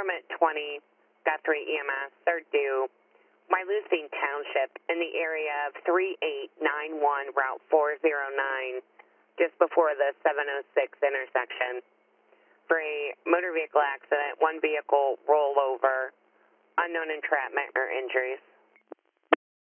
Summit 20, Guthrie EMS, they're due Wyalusing Township in the area of 3891 Route 409, just before the 706 intersection. For a motor vehicle accident, one vehicle rollover, unknown entrapment or injuries.